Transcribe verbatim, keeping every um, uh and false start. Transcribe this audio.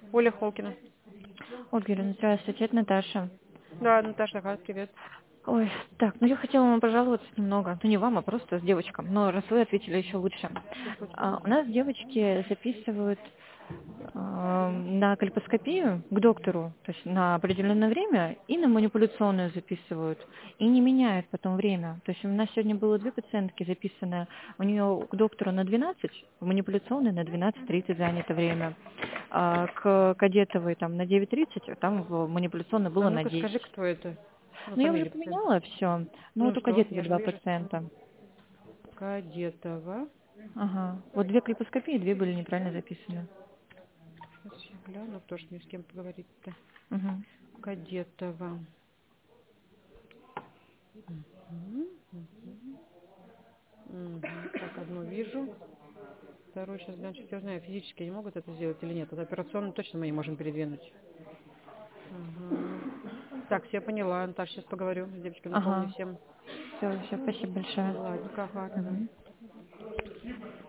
Оля Холкина. Ольга Юрьевна, здравствуйте, это Наташа. Да, Наташа, ага, привет. Ой, так, ну я хотела вам пожаловаться немного, ну не вам, а просто с девочкам, но раз вы ответили еще лучше. Что случилось? А, у нас девочки записывают а, на кольпоскопию к доктору, то есть на определенное время, и на манипуляционную записывают, и не меняют потом время. То есть у нас сегодня было две пациентки записанные, у нее к доктору на двенадцать, в манипуляционной на двенадцать тридцать занято время, а к кадетовой там на девять тридцать, а там в манипуляционной А было на ну-ка десять. скажи, кто это? Ну, Ну, я уже фамилия пациента. поменяла все. Ну, Ну вот у что, кадетовой я же два вижу. пациента. Кадетова. Ага. Вот две клипоскопии, две были неправильно записаны. Сейчас я гляну, кто ж мне с кем поговорить-то. Угу. Кадетова. Мгм, мгм, мгм. Так, одну вижу. Вторую сейчас глянь, я знаю, физически они могут это сделать или нет. Вот операционно точно мы не можем передвинуть. Ага. Так, все поняла. Наташа, сейчас поговорю с девочкой, напомню Ага. всем. Все, все, спасибо большое. Ладненько, ага, давай. Мгм.